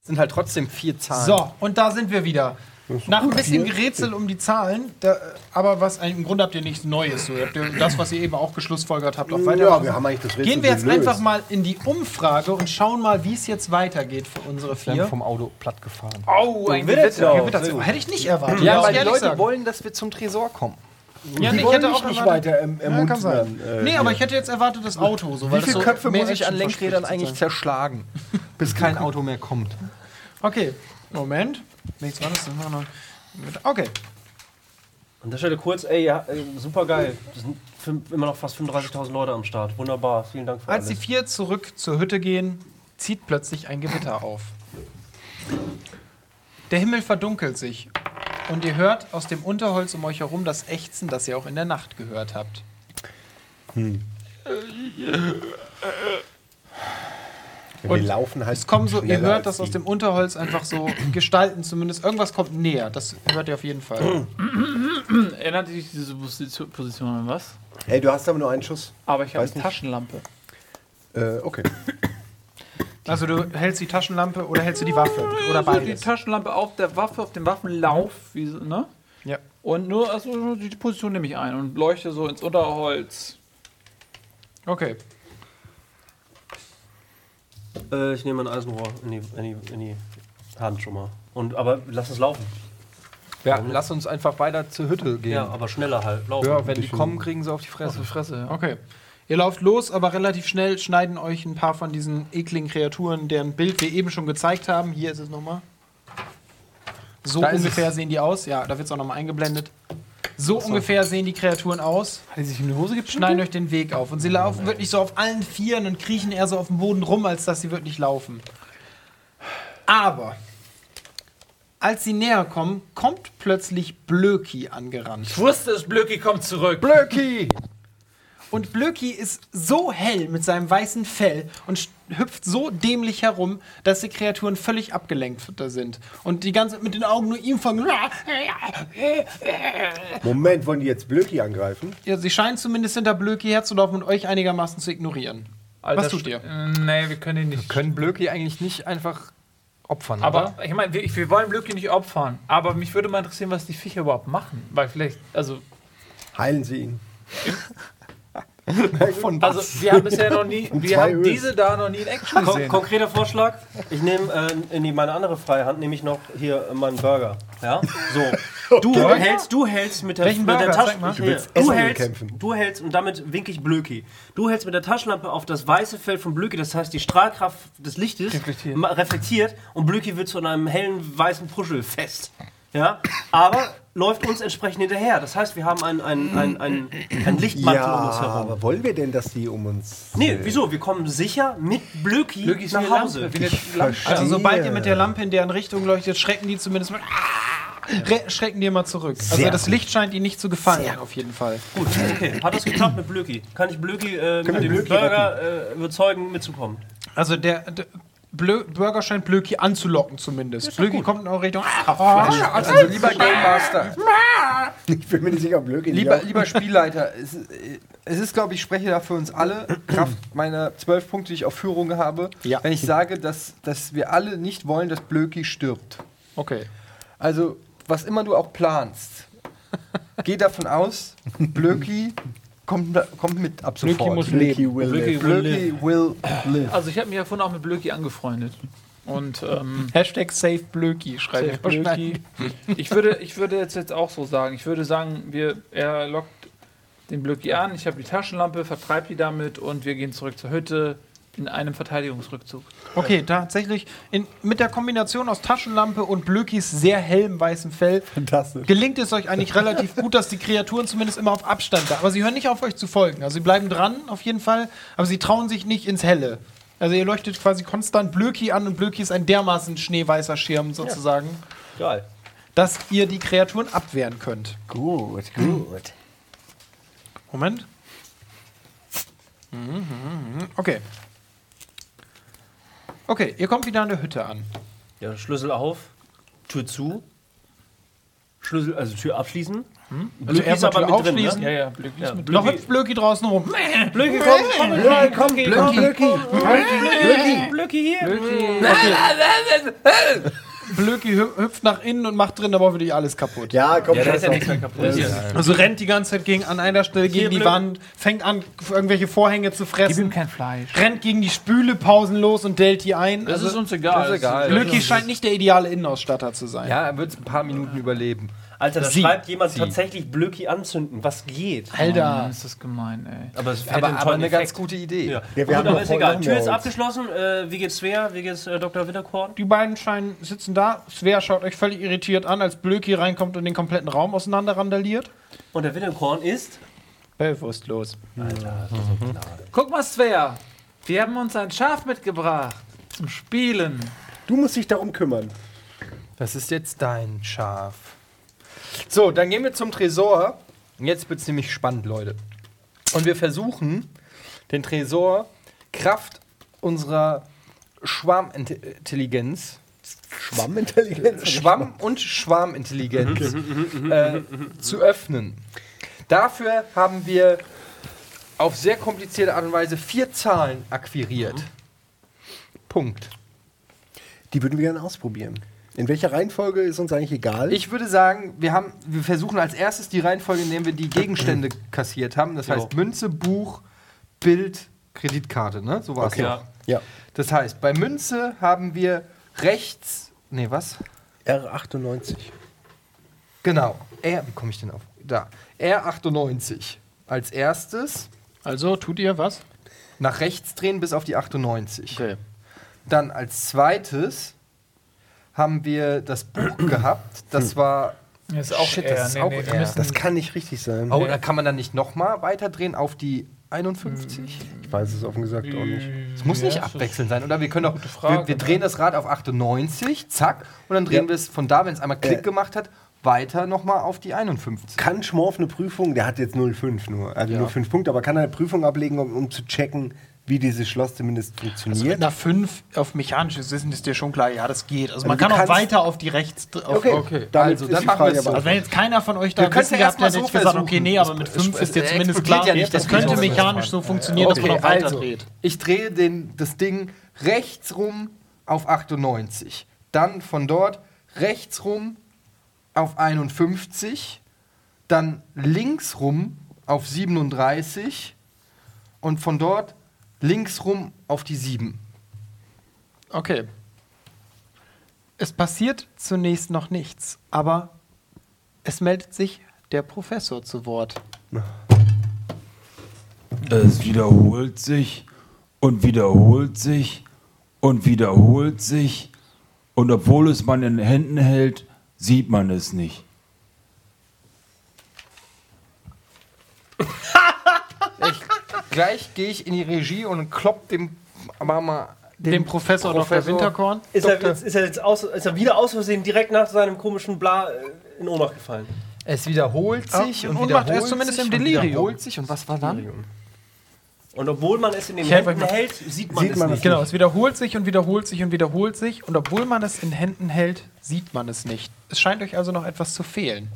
sind halt trotzdem 4 Zahlen. So, und da sind wir wieder. Nach ein bisschen Gerätsel um die Zahlen, aber im Grunde habt ihr nichts Neues. So. Ihr habt das, was ihr eben auch geschlussfolgert habt, auch weiter. Ja, wir haben eigentlich das Rätsel Gehen wir jetzt gelöst. einfach mal in die Umfrage und schauen mal, wie es jetzt weitergeht für unsere Wir haben 4. vom Auto platt gefahren. Oh, ein Gewitter. Gewitter. Hätte ich nicht erwartet. Ja, muss weil ich die ehrlich Leute sagen. wollen, dass wir zum Tresor kommen. Ja, Die ich wollen hätte mich auch nicht erwartet. weiter Ja, kann sein. ermuntern. Nee, aber ich hätte jetzt erwartet, das Auto. So, weil Wie viele das so Köpfe mehr muss ich an Action Lenkrädern verspricht, eigentlich zerschlagen, bis kein Auto mehr kommt? Okay, Moment. Nichts war das denn? Okay. An der Stelle kurz, ja, super geil. Das sind immer noch fast 35.000 Leute am Start. Wunderbar, vielen Dank für Als alles. die 4 zurück zur Hütte gehen, zieht plötzlich ein Gewitter auf. Der Himmel verdunkelt sich und ihr hört aus dem Unterholz um euch herum das Ächzen, das ihr auch in der Nacht gehört habt. Wenn wir laufen halt Es kommen so, ihr schneller hört, als dass aus die. dem Unterholz einfach so Gestalten zumindest, irgendwas kommt näher, das hört ihr auf jeden Fall. Erinnert sich diese Position an was? Hey, du hast aber nur einen Schuss. Aber ich habe Weiß eine nicht. Taschenlampe. Okay. Also du hältst die Taschenlampe oder hältst du die Waffe? Oder Also die beides? Taschenlampe auf der Waffe, auf dem Waffenlauf, wie so, ne? Ja. Und nur, also die Position nehme ich ein und leuchte so ins Unterholz. Okay. Ich nehme ein Eisenrohr in die Hand schon mal. Aber lass es laufen. Ja, lass uns einfach weiter zur Hütte gehen. Ja, aber schneller halt. Laufen. Ja, wenn die kommen, kriegen sie auf die Fresse. Ja. Okay. Ihr lauft los, aber relativ schnell schneiden euch ein paar von diesen ekligen Kreaturen, deren Bild wir eben schon gezeigt haben. Hier ist es nochmal. So Da ist ungefähr sehen die aus. Ja, da wird es auch nochmal eingeblendet. So ungefähr sehen die Kreaturen aus. Hat die sich in die Hose gepschnitten? Schneiden euch den Weg auf. Und sie laufen wirklich so auf allen Vieren und kriechen eher so auf dem Boden rum, als dass sie wirklich laufen. Aber als sie näher kommen, kommt plötzlich Blöki angerannt. Ich wusste es, Blöcki kommt zurück. Blöcki! Und Blöki ist so hell mit seinem weißen Fell und hüpft so dämlich herum, dass die Kreaturen völlig abgelenkt sind. Und die ganze mit den Augen nur ihm fangen. Moment, wollen die jetzt Blöki angreifen? Ja, sie scheinen zumindest hinter Blöki herzulaufen und euch einigermaßen zu ignorieren. Alter, Was tut ihr? Nee, wir können ihn nicht. Können Blöcki eigentlich nicht einfach opfern, Aber oder? ich meine, wir wollen Blöcki nicht opfern. Aber mich würde mal interessieren, was die Viecher überhaupt machen. Weil vielleicht, also Heilen sie ihn. Also wir haben bisher noch nie, wir zwei haben Öls. diese da noch nie in Action gesehen. Konkreter Vorschlag. Ich nehme meine andere freie Hand, nehme ich noch hier meinen Burger. Ja? So. Du hältst mit der, Welchen mit der Burger? Taschen. Zeig mal. Du willst Du Essen hältst, bekämpfen. du hältst, und damit winke ich Blöki. Du hältst mit der Taschenlampe auf das weiße Fell von Blöki, das heißt die Strahlkraft des Lichtes reflektiert und Blöki wird zu einem hellen weißen Puschel fest. Ja? Aber läuft uns entsprechend hinterher. Das heißt, wir haben einen Lichtmantel um uns herum. aber wollen wir denn, dass die um uns... Nee, wieso? Wir kommen sicher mit Blöki ist nach wie eine Hause. Lampe, wie eine Lampe. Also sobald ihr mit der Lampe in deren Richtung leuchtet, schrecken die zumindest mal. Schrecken die immer zurück. Also Sehr das Licht scheint ihnen nicht zu gefallen, auf jeden Fall. Gut, okay. Hat das geklappt mit Blöki? Kann ich Blöki mit wir dem Blöki Burger überzeugen, mitzukommen? Also der Burger scheint Blöki anzulocken zumindest. Blöki kommt in eure Richtung. Also lieber Game Master, Ich bin mir nicht sicher, ob Blöki lieber Spielleiter, es ist, glaube ich, spreche da für uns alle, Kraft meiner 12 Punkte, die ich auf Führung habe, Ja. wenn ich sage, dass wir alle nicht wollen, dass Blöki stirbt. Okay. Also, was immer du auch planst, geh davon aus, Blöki kommt mit ab Blöki sofort. muss Blöki leben. will live. Blöki will live. Also ich habe mich ja vorhin auch mit Blöki angefreundet. Und Hashtag Save Blöki, schreibt Safe Blöki. Ich würde jetzt auch so sagen, ich würde sagen, er lockt den Blöki an, ich habe die Taschenlampe, vertreibe die damit und wir gehen zurück zur Hütte in einem Verteidigungsrückzug. Okay, tatsächlich mit der Kombination aus Taschenlampe und Blökis sehr hellem weißem Fell Fantastisch. gelingt es euch eigentlich relativ gut, dass die Kreaturen zumindest immer auf Abstand da. Aber sie hören nicht auf euch zu folgen. Also sie bleiben dran auf jeden Fall, aber sie trauen sich nicht ins Helle. Also ihr leuchtet quasi konstant Blöki an und Blöki ist ein dermaßen schneeweißer Schirm sozusagen, Geil. dass ihr die Kreaturen abwehren könnt. Gut. Moment. Okay. Okay, ihr kommt wieder an der Hütte an. Ja, Schlüssel auf, Tür zu, Tür abschließen. Also erst aber Tür mit drin, aufschließen. ne? Ja, Blöcki ist mit Noch hüpft Blöcki draußen rum. Blöcki, komm, Blöcki hier. Blöcki hüpft nach innen und macht drin aber wirklich alles kaputt. Ja, komm, Ja, da scheiß ist ja drauf. nichts mehr kaputt. Also rennt die ganze Zeit an einer Stelle gegen die Blöcki. Wand, fängt an, irgendwelche Vorhänge zu Gib ihm fressen, kein Fleisch. rennt gegen die Spüle pausenlos und dellt die ein. Das ist Also uns egal. das ist egal. Blöcki scheint nicht der ideale Innenausstatter zu sein. Ja, er wird ein paar Minuten überleben. Alter, da Sie. schreibt jemand tatsächlich Blöcki anzünden. Was geht? Alter. Ist das gemein, ey. Aber es Aber eine ganz gute Idee. Ja, wir gut, haben aber noch ist egal. Holz. Tür ist abgeschlossen. Wie geht's Svea? Wie geht's Dr. Witterkorn? Die beiden sitzen da. Svea schaut euch völlig irritiert an, als Blöcki reinkommt und den kompletten Raum auseinander randaliert. Und der Witterkorn ist... Bewusstlos. Guck mal, Svea. Wir haben uns ein Schaf mitgebracht. Zum Spielen. Du musst dich darum kümmern. Das ist jetzt dein Schaf. So, dann gehen wir zum Tresor. Und jetzt wird es nämlich spannend, Leute. Und wir versuchen, den Tresor Kraft unserer Schwarmintelligenz, Schwammintelligenz? Schwamm- und Schwarmintelligenz zu öffnen. Dafür haben wir auf sehr komplizierte Art und Weise 4 Zahlen akquiriert. Punkt. Die würden wir gerne ausprobieren. In welcher Reihenfolge ist uns eigentlich egal? Ich würde sagen, wir versuchen als erstes die Reihenfolge, in der wir die Gegenstände kassiert haben. Das heißt Münze, Buch, Bild, Kreditkarte, ne? So war es Okay. ja. Ja. Das heißt, bei Münze haben wir rechts. Nee, was? R98. Genau. Wie komme ich denn auf? Da. R98. Als erstes Also tut ihr was? nach rechts drehen bis auf die 98. Okay. Dann als zweites haben wir das Buch gehabt. Das war. Das ist auch Shit, eher. das ist auch wir eher. müssen- Das kann nicht richtig sein. Oh, da kann man dann nicht nochmal weiterdrehen auf die 51? Ich weiß es offen gesagt auch nicht. Es muss nicht abwechselnd sein, oder? Wir können doch. Frage, Wir drehen das Rad auf 98, zack, und dann drehen wir es von da, wenn es einmal Klick gemacht hat, weiter nochmal auf die 51. Kann Schmorf eine Prüfung, der hat jetzt 0,5 nur, also nur 5 Punkte, aber kann er eine Prüfung ablegen, um zu checken, wie dieses Schloss zumindest Also mit funktioniert? einer 5 auf mechanisches Wissen ist dir schon klar, ja, das geht. Also man Also kann du auch kannst- weiter auf die rechts. Okay, damit also ist dann die machen Frage wir es so. aber- Also wenn jetzt keiner von euch da Wir können's Wissen ja gehabt erst hätte, mal hätte ich so gesagt, versuchen. okay, nee, aber mit Es- 5 ist dir es zumindest explodiert klar, ja nicht, das das könnte Tresor. mechanisch so funktionieren, dass man auch weiter dreht. Ich drehe das Ding rechts rum auf 98. Dann von dort rechts rum auf 51. Dann links rum auf 37. Und von dort links rum auf die 7. Okay. Es passiert zunächst noch nichts, aber es meldet sich der Professor zu Wort. Es wiederholt sich und wiederholt sich und wiederholt sich. Und obwohl es man in den Händen hält, sieht man es nicht. Gleich gehe ich in die Regie und klopp dem Professor Dr. Winterkorn. Ist er wieder aus Versehen direkt nach seinem komischen Bla in Ohnmacht gefallen? Es wiederholt sich in und Ohnmacht, wiederholt er ist zumindest sich im und Delirium. wiederholt sich. Und was war dann? Und obwohl man es in den Ich helfe euch Händen mal. hält, sieht man Sieht es man nicht. es Genau, es wiederholt sich und wiederholt sich und wiederholt sich. Und obwohl man es in Händen hält, sieht man es nicht. Es scheint euch also noch etwas zu fehlen.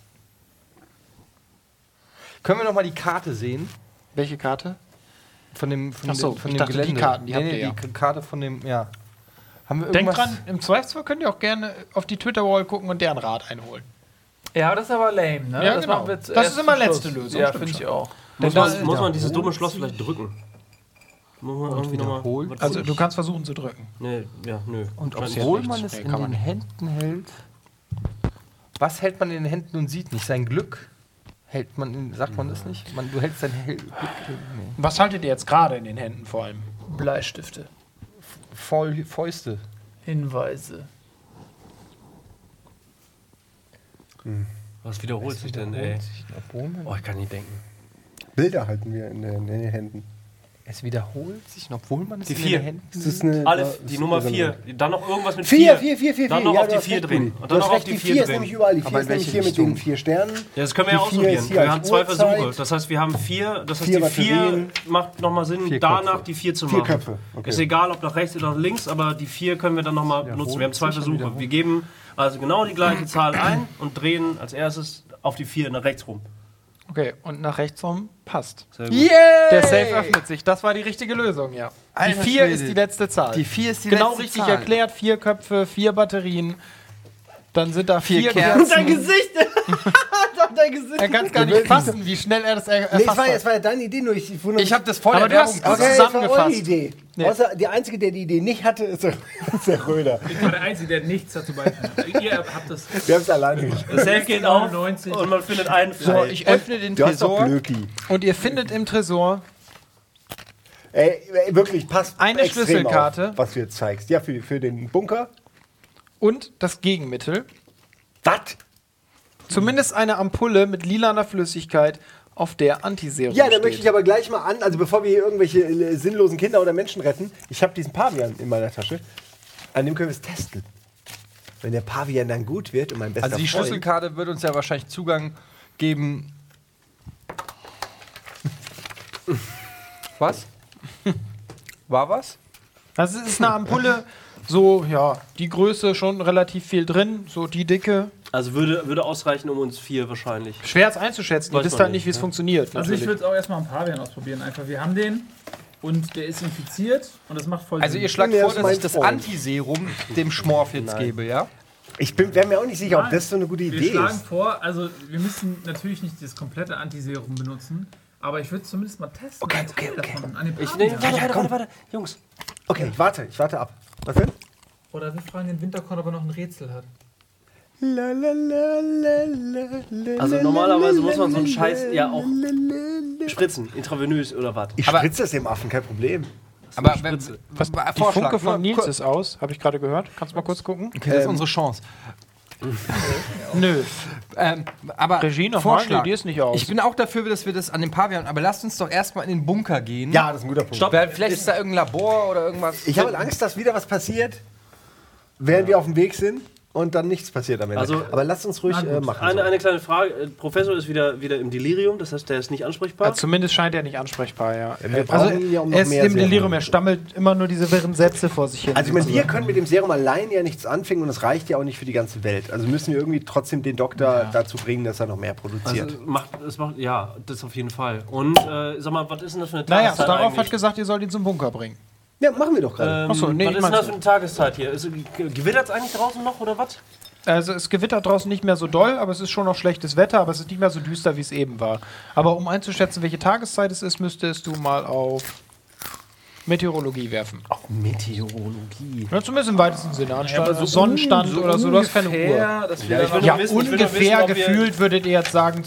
Können wir noch mal die Karte sehen? Welche Karte? Von dem, Ach so, von ich dem dachte, die Gelände. Karten, die habt ihr ja. Die Karte von dem, ja. Haben wir Denkt irgendwas? dran, im Zweifelsfall könnt ihr auch gerne auf die Twitter-Wall gucken und deren Rat einholen. Ja, aber das ist aber lame, ne? Ja, das genau. machen wir Das erst ist immer zum letzte Schluss. Lösung, Ja, stimmt finde ich schon. auch. Muss man dieses dumme Schloss vielleicht drücken? Muss man irgendwie noch mal wiederholt. was Also tun? du kannst versuchen zu drücken. Nee, ja, nö. Und Scheint obwohl ja man rechts. es Nee, in kann man den nicht. Händen hält. Was hält man in den Händen und sieht nicht? Sein Glück? Hält man, sagt man das nicht? Du hältst dein Glück. Nee. Was haltet ihr jetzt gerade in den Händen vor allem? Bleistifte. Fäuste. Hinweise. Was wiederholt sich denn, ey? Obwohl man Oh, ich kann nicht denken. Bilder halten wir in den Händen. es wiederholt sich, obwohl man es Die in 4. den Händen Das ist eine, Aleph, ist die Nummer 4. irrelevant. Dann noch irgendwas mit 4, 4. 4, 4, 4. Dann noch ja, auf du die hast 4 recht, drehen. Bulli. Und Du dann hast noch auf recht, die die 4 4 ist drehen. nämlich überall. Die 4 Aber in ist nämlich welche hier mit Richtung? den 4 Sternen. Ja, das können wir ja Die 4 ausprobieren. ist hier Wir als haben 2 Versuche. Uhrzeit. Das heißt, wir haben 4. Das heißt, 4 die 4 Batterien. macht nochmal Sinn, 4 danach Köpfe. die 4 zu 4 machen. Köpfe, okay. Ist egal, ob nach rechts oder nach links, aber die 4 können wir dann nochmal benutzen. Wir haben 2 Versuche. Wir geben also genau die gleiche Zahl ein und drehen als erstes Auf die 4 nach rechts rum. Okay, und nach rechts rum passt. Sehr gut. Yeah! Der Safe öffnet sich. Das war die richtige Lösung, ja. Die Alter 4 Schwede. ist die letzte Zahl. Die 4 ist die genau letzte richtig Zahl. erklärt. 4 Köpfe, 4 Batterien. Dann sind da 4 Kerzen. Dein Gesicht! Dein Gesicht! Er kann es gar nicht fassen, wie schnell er das erfasst es war hat. ja deine Idee, nur ich wundere Ich habe das voll Aber der du hast Werbung es gesagt. das war eure zusammengefasst. Idee. Nee. Außer der Einzige, der die Idee nicht hatte, ist der Röder. Ich war der Einzige, der nichts dazu beigetragen hat. Ihr habt das. Wir haben es alleine geschafft. Das Safe geht auf 99. und man findet einen So, frei. ich öffne den Du hast doch Tresor. Blöki. Und ihr findet im Tresor Ey, wirklich, passt Eine extrem Schlüsselkarte. auf, was du jetzt zeigst. Ja, für den Bunker. und das Gegenmittel. Was? Zumindest eine Ampulle mit lilaner Flüssigkeit, auf der Antiserum Ja, da steht. möchte ich aber gleich mal also bevor wir hier irgendwelche sinnlosen Kinder oder Menschen retten, ich habe diesen Pavian in meiner Tasche. An dem können wir es testen. Wenn der Pavian dann gut wird und mein bester Also die Freund... Schlüsselkarte wird uns ja wahrscheinlich Zugang geben. Was? War was? Also es ist eine Ampulle, so, ja, die Größe schon relativ viel drin, so die Dicke. Also würde ausreichen um uns 4 wahrscheinlich. Schwer es einzuschätzen, ihr Weiß wisst man halt nicht, wie es nicht, funktioniert. Also ich Natürlich. würde es auch erstmal am Pavian ausprobieren. Einfach, wir haben den und der ist infiziert und das macht voll Also Sinn. ihr schlagt Nee, vor, das ist dass ich mein das Freund. Antiserum dem Schmorf jetzt gebe, ja? Ich wäre mir auch nicht sicher, ob das so eine gute Wir Idee schlagen ist. vor, also wir müssen natürlich nicht das komplette Antiserum benutzen, aber ich würde zumindest mal testen. Okay, einen Teil okay. davon an den Nee, Pavian. warte. Jungs. Okay, ich warte ab. Was denn? Oder wir fragen den Winterkorn, ob er noch ein Rätsel hat. Also normalerweise muss man so einen Scheiß ja auch spritzen, intravenös oder was. Ich Aber- spritze das dem Affen, kein Problem. Aber wenn, Was, die Funke von Nils ist aus, habe ich gerade gehört. Kannst du mal kurz gucken? Okay, das ist unsere Chance. Nö. Aber Regie noch Vorschlag. mal? Nee, die ist nicht aus. Ich bin auch dafür, dass wir das an den Pavian, aber lasst uns doch erstmal in den Bunker gehen. Ja, das ist ein guter Punkt. Vielleicht ist da irgendein Labor oder irgendwas. Ich habe halt Angst, dass wieder was passiert, während wir auf dem Weg sind und dann nichts passiert am Ende. Also- aber lasst uns ruhig machen. Eine kleine Frage. Professor ist wieder im Delirium, das heißt, der ist nicht ansprechbar. Ja, zumindest scheint er nicht ansprechbar, ja. wir brauchen ihn ja, um noch er ist mehr im Serum. Delirium, er stammelt immer nur diese wirren Sätze vor sich hin. Also ich meine, wir können mit dem Serum allein ja nichts anfangen und es reicht ja auch nicht für die ganze Welt. Also müssen wir irgendwie trotzdem den Doktor dazu bringen, dass er noch mehr produziert. Also ja, das auf jeden Fall. Und sag mal, was ist denn das für eine naja, Tageszeit darauf eigentlich? hat gesagt, ihr sollt ihn zum Bunker bringen. Ja, machen wir doch gerade. Achso, nee, was ich ist denn mein's das für eine Tageszeit hier? Gewittert es eigentlich draußen noch oder was? Also es gewittert draußen nicht mehr so doll, aber es ist schon noch schlechtes Wetter, aber es ist nicht mehr so düster, wie es eben war. Aber um einzuschätzen, welche Tageszeit es ist, müsstest du mal auf Meteorologie werfen. Meteorologie. Ja, zumindest im weitesten Sinne. Anstatt aber so Sonnenstand oder so, du hast keine Uhr. Ungefähr, dass wir Ja, ich da will noch- Ja, wissen, ich will nur ungefähr wissen, ob wir- gefühlt würdet ihr jetzt sagen,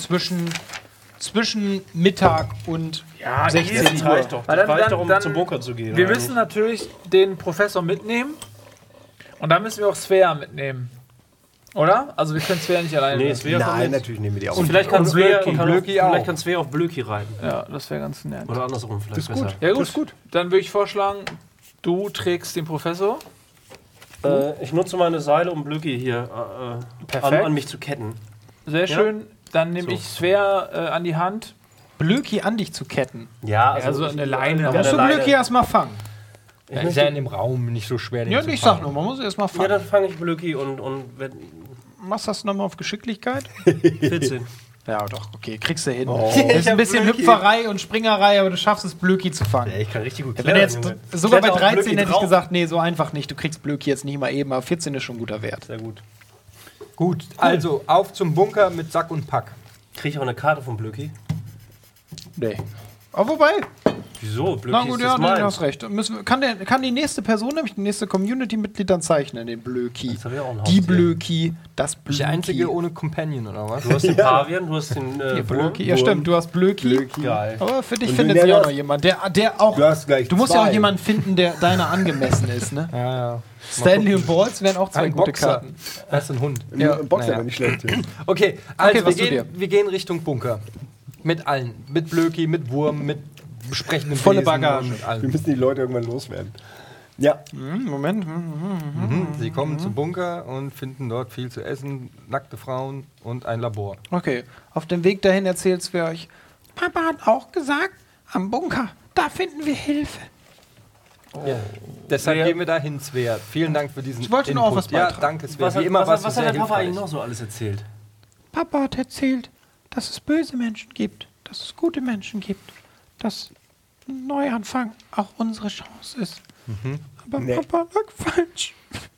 zwischen Mittag und 16 Das Uhr. reicht doch. Weil Das dann- reicht doch, um dann- zum Bunker zu gehen. Wir oder müssen natürlich den Professor mitnehmen und dann müssen wir auch Svea mitnehmen. Oder? Also wir können Svea nicht alleine Nee, lassen. Svea kommt Nein, mit. natürlich nehmen wir die auch. Und vielleicht kann und Svea Blöki. Blöki auch. vielleicht kann Svea auf Blöki reiten. Ja, das wäre ganz nett. Oder andersrum vielleicht ist gut. besser. Ja gut. Das ist gut. Dann würde ich vorschlagen, du trägst den Professor. Ich nutze meine Seile, um Blöki hier an mich zu ketten. Sehr schön. Dann nehme ich Svea an die Hand. Blöki an dich zu ketten. Ja, Also eine Leine. Ja, Musst du Leine. Blöki erstmal fangen. Ja, ist ja in dem Raum nicht so schwer. den Ja, zu ich fangen. sag nur, man muss erstmal Ja, fangen. dann fange ich Blöki und Machst das nochmal auf Geschicklichkeit? 14. Ja, doch, okay, kriegst du hin. Oh. Das ist Ich ein hab bisschen Blöki. Hüpferei und Springerei, aber du schaffst es, Blöki zu fangen. Ich kann richtig gut Wenn du jetzt sogar bei Kletter auf 13 Blöki hätte ich drauf. gesagt, nee, so einfach nicht. Du kriegst Blöki jetzt nicht mal eben, aber 14 ist schon ein guter Wert. Sehr gut. Gut, also auf zum Bunker mit Sack und Pack. Kriege ich auch eine Karte von Blöki? Nee. Aber wobei, Wieso? Blöki na gut, ist ja, das nee, du meins. hast recht. Kann die nächste Person, nämlich die nächste Community-Mitglied dann zeichnen, den Blöki. Jetzt hab ich auch ein Die Haustier. Blöki, das Bin Blöki. ich der Einzige ohne Companion, oder was? Du hast den Pavian, du hast den Blöki. Ja, stimmt, du hast Blöki. Geil. Aber für dich Und findet du sich auch hast- noch jemand, der auch. Du hast gleich Du musst ja auch zwei. jemanden finden, der deiner angemessen ist, ne? Ja, ja. Stanley und Balls wären auch zwei Ein gute Boxer. Karten. Das ist ein Hund. Ja, ein Boxer naja. wäre nicht schlecht. Ja. Okay, also was du wir gehen Richtung Bunker. Mit allen. Mit Blöki, mit Wurm, mit sprechendem Volle Wesen Bagage. und mit Wir allem. müssen die Leute irgendwann loswerden. Ja, Moment. Sie kommen zum Bunker und finden dort viel zu essen, nackte Frauen und ein Labor. Okay, auf dem Weg dahin erzählt's für euch. Papa hat auch gesagt, am Bunker, da finden wir Hilfe. Deshalb gehen wir dahin, Svea. Vielen Dank für diesen Ich wollte nur auch was Ja, beitragen. danke, Svea. Was Wie immer hat warst du der sehr Papa eigentlich hilfreich. noch so alles erzählt? Papa hat erzählt, dass es böse Menschen gibt, dass es gute Menschen gibt, dass ein Neuanfang auch unsere Chance ist. Aber Papa lag falsch.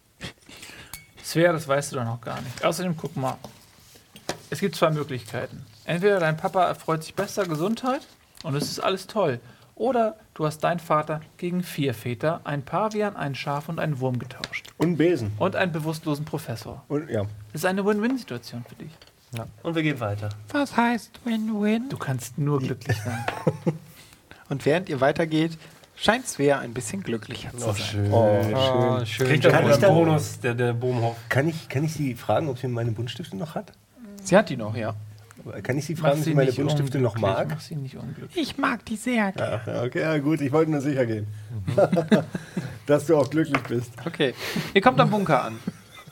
Svea, das weißt du doch noch gar nicht. Außerdem, guck mal. Es gibt 2 Möglichkeiten. Entweder dein Papa erfreut sich bester Gesundheit und es ist alles toll. Oder du hast deinen Vater gegen 4 Väter, einen Pavian, ein Schaf und einen Wurm getauscht. Und einen Besen. Und einen bewusstlosen Professor. Und, ja. Das ist eine Win-Win-Situation für dich. Und wir gehen weiter. Was heißt Win-Win? Du kannst nur glücklich sein. Und während ihr weitergeht, scheint Svea ein bisschen glücklicher zu sein. Schön. schön. Kriegt er Kann einen ich dann- Bonus, der Bohmhoff. Kann ich Sie fragen, ob sie meine Buntstifte noch hat? Sie hat die noch, ja. Kann ich Sie fragen, ob sie meine Buntstifte noch mag? Mach sie nicht unglücklich. Ich mag die sehr. Ach, ja, okay, ja, gut, ich wollte nur sicher gehen. Dass du auch glücklich bist. Okay. Ihr kommt am Bunker an.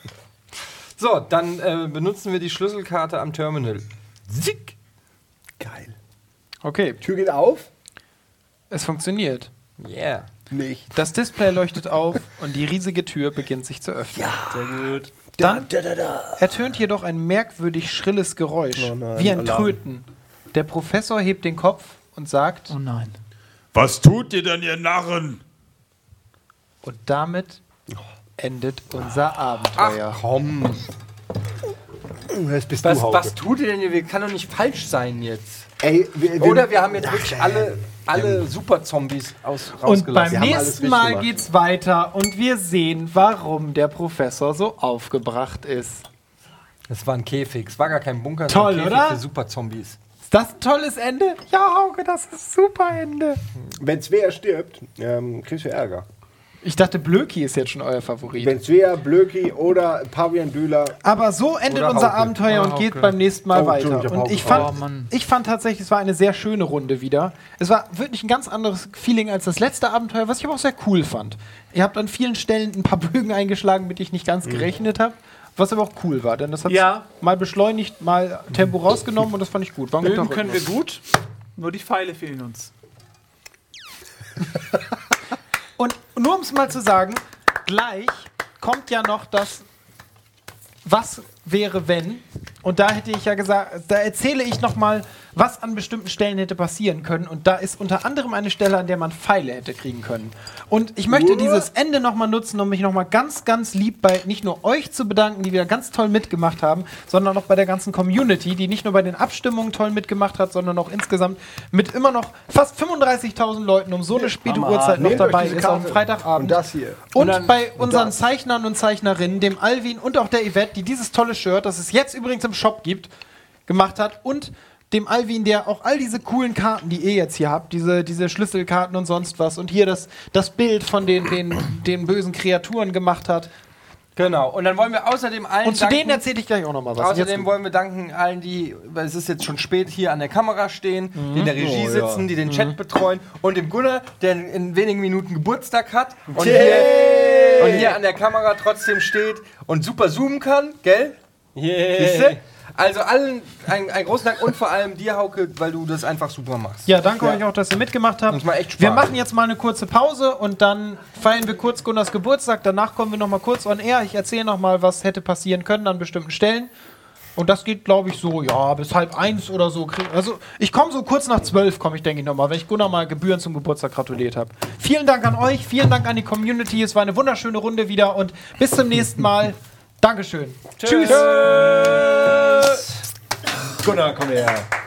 So, dann benutzen wir die Schlüsselkarte am Terminal. Zick! Geil. Okay, Tür geht auf? es funktioniert. Yeah. Nicht. Das Display leuchtet auf und die riesige Tür beginnt sich zu öffnen. Sehr gut. Dann ertönt jedoch ein merkwürdig schrilles Geräusch, Oh nein, wie ein Alarm. Tröten. Der Professor hebt den Kopf und sagt, Oh nein. Was tut ihr denn, ihr Narren? und damit endet unser Abenteuer. Komm. Das bist Was, du, Hauke. was tut ihr denn hier? Kann doch nicht falsch sein jetzt. Ey, Oder wir haben jetzt wirklich alle Super-Zombies Und rausgelassen. beim haben alles nächsten richtig Mal gemacht. geht's weiter und wir sehen, warum der Professor so aufgebracht ist. Das war ein Käfig. Es war gar kein Bunker, es Toll, war ein Käfig oder? für Super-Zombies. Ist das ein tolles Ende? Ja, Hauke, das ist ein super Ende. Wenn Svea stirbt, kriegst du Ärger. Ich dachte, Blöki ist jetzt schon euer Favorit. Wenn Svea, Blöki oder Pavian Döler. Aber so endet Oder unser Hauke. Abenteuer Oder und geht Hauke. beim nächsten Mal Oh, Entschuldigung, weiter. ich hab Und ich Hauke. fand, Oh, Mann. ich fand tatsächlich, es war eine sehr schöne Runde wieder. Es war wirklich ein ganz anderes Feeling als das letzte Abenteuer, was ich aber auch sehr cool fand. Ihr habt an vielen Stellen ein paar Bögen eingeschlagen, mit denen ich nicht ganz gerechnet habe. Was aber auch cool war, denn das hat Ja. mal beschleunigt, mal Tempo rausgenommen und das fand ich gut. War ein guter Bögen können wir Rhythmus. gut, nur die Pfeile fehlen uns. Und nur um es mal zu sagen, gleich kommt ja noch das Was wäre wenn? Und da hätte ich ja gesagt, da erzähle ich nochmal, was an bestimmten Stellen hätte passieren können. Und da ist unter anderem eine Stelle, an der man Pfeile hätte kriegen können. Und ich möchte dieses Ende nochmal nutzen, um mich nochmal ganz, ganz lieb bei nicht nur euch zu bedanken, die wieder ganz toll mitgemacht haben, sondern auch bei der ganzen Community, die nicht nur bei den Abstimmungen toll mitgemacht hat, sondern auch insgesamt mit immer noch fast 35.000 Leuten um so eine späte Uhrzeit noch Nehmt euch dabei diese ist, auf Karte. dem Freitagabend. Und das hier. Und bei unseren Zeichnern und Zeichnerinnen, dem Alvin und auch der Yvette, die dieses tolle Shirt, das es jetzt übrigens im Shop gibt, gemacht hat. Und dem Alvin, der auch all diese coolen Karten, die ihr jetzt hier habt, diese Schlüsselkarten und sonst was. Und hier das Bild von den bösen Kreaturen gemacht hat. Genau. Und dann wollen wir außerdem allen Und zu danken. denen erzähle ich gleich auch noch mal was. Außerdem Jetzt- wollen wir danken allen, die, weil es ist jetzt schon spät, hier an der Kamera stehen, die in der Regie sitzen, die den Chat betreuen und dem Gunnar, der in wenigen Minuten Geburtstag hat und hier an der Kamera trotzdem steht und super zoomen kann, gell? Siehste? Also allen einen großen Dank und vor allem dir, Hauke, weil du das einfach super machst. Ja, danke euch auch, dass ihr mitgemacht habt. Uns mal echt Spaß. Wir machen jetzt mal eine kurze Pause und dann feiern wir kurz Gunnars Geburtstag. Danach kommen wir noch mal kurz on air. Ich erzähle noch mal, was hätte passieren können an bestimmten Stellen. Und das geht, glaube ich, so, ja, bis 12:30 oder so. Also ich komme so kurz nach 12, komme ich, denke ich, noch mal, wenn ich Gunnar mal Gebühren zum Geburtstag gratuliert habe. Vielen Dank an euch, vielen Dank an die Community. Es war eine wunderschöne Runde wieder und bis zum nächsten Mal. Dankeschön. Tschüss. Gunnar, komm her.